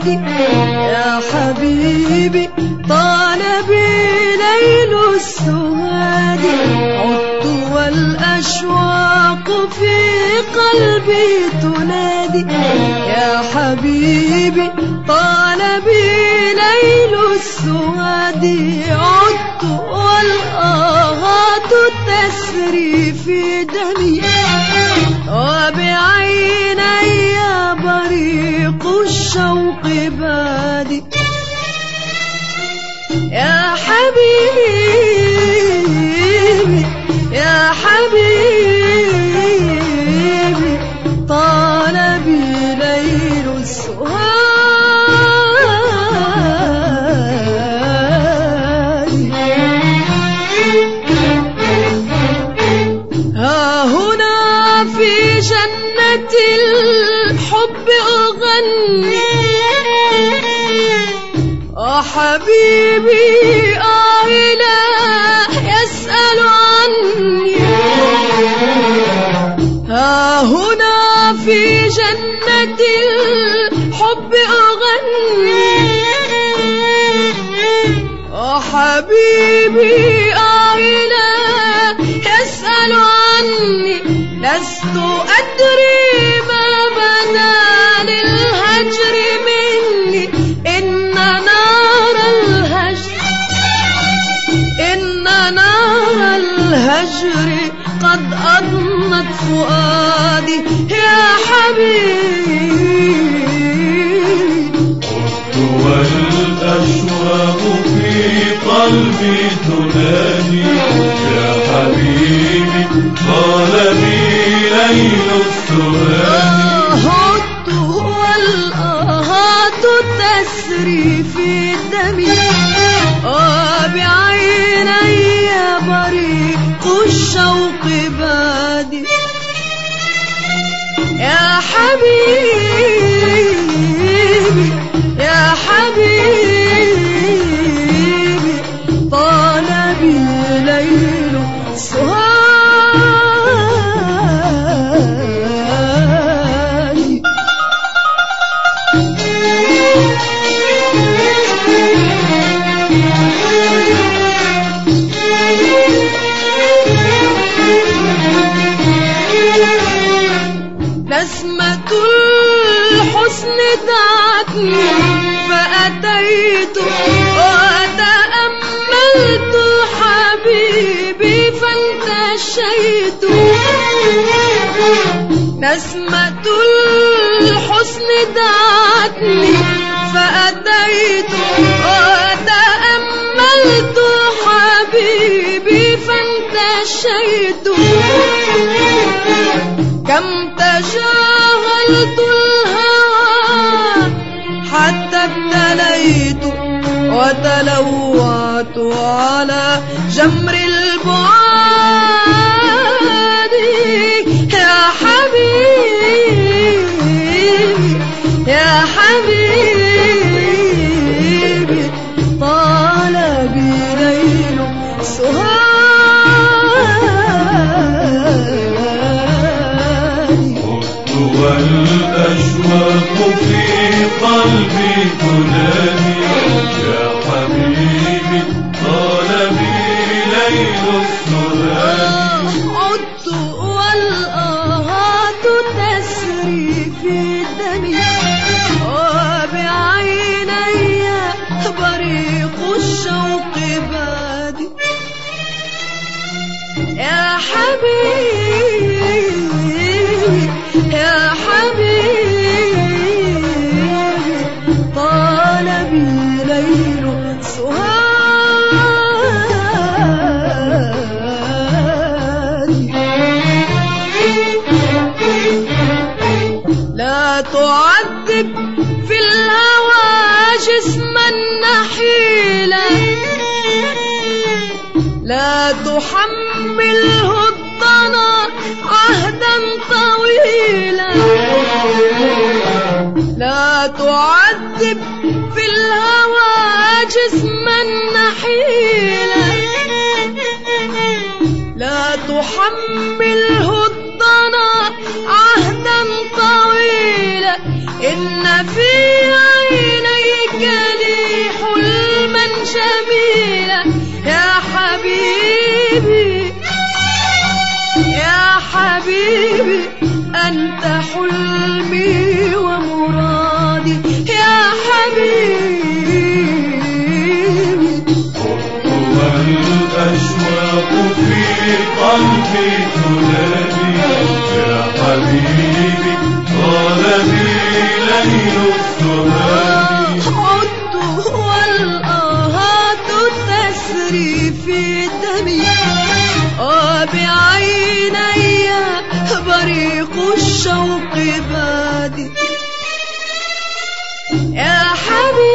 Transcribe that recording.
السواد يا حبيبي طال بي ليل السواد عدت والأشواق في قلبي تنادي يا حبيبي طال بي ليل السواد عدت والآهات تسري في دمي وبعيني بريق الشوق بادي يا حبيبي يا حبيبي طال بي ليل السهاد ها هنا في جنة الحب أغني حبيبي لا يسأل عني ها هنا في جنة الحب أغني حبيبي لا يسأل عني لست أدري ما بدا للهجر مني إن نار الهجر قد أضنت فؤادي يا حبيبي والأشواق في قلبي تنادي يا حبيبي طال بي ليل السواد عدت والآهات تسري في دمي وبعيني بريق الشوق بادي يا حبيبي يا حبيبي طال بي ليل السهاد نسمة الحسن دعتني فأتيت وتأملت حبيبي فانتشيت نسمة الحسن دعتني فأتيت وتأملت حبيبي فانتشيت كم تجاهلت الهوى حتى ابتليت وتلوعت على جمر البعاد يا حبيبي يا حبيبي طال بي ليل السهاد والأشواق في قلبي تنادي يا حبيبي طال بي ليل السهاد عدت والآهات تسري في دمي وبعيني بريق الشوق بادي يا حبيبي يا حبيبي طال بي ليل السهاد لا تعذب في الهوى جسما نحيلا لا تحمله الضنا عهدا طويلا لا تعذب في الهوى جسما نحيلا لا تحمله الضنا عهدا طويلا إن في عين لي حلما جميلا يا حبيبي يا حبيبي أنت حلمي ومرادي يا حبيبي والأشواق في قلبي تنادي يا حبيبي طال بي ليل السهاد عدت والآهات تسري في دمي وبعيني بريق الشوق بادي يا حبيبي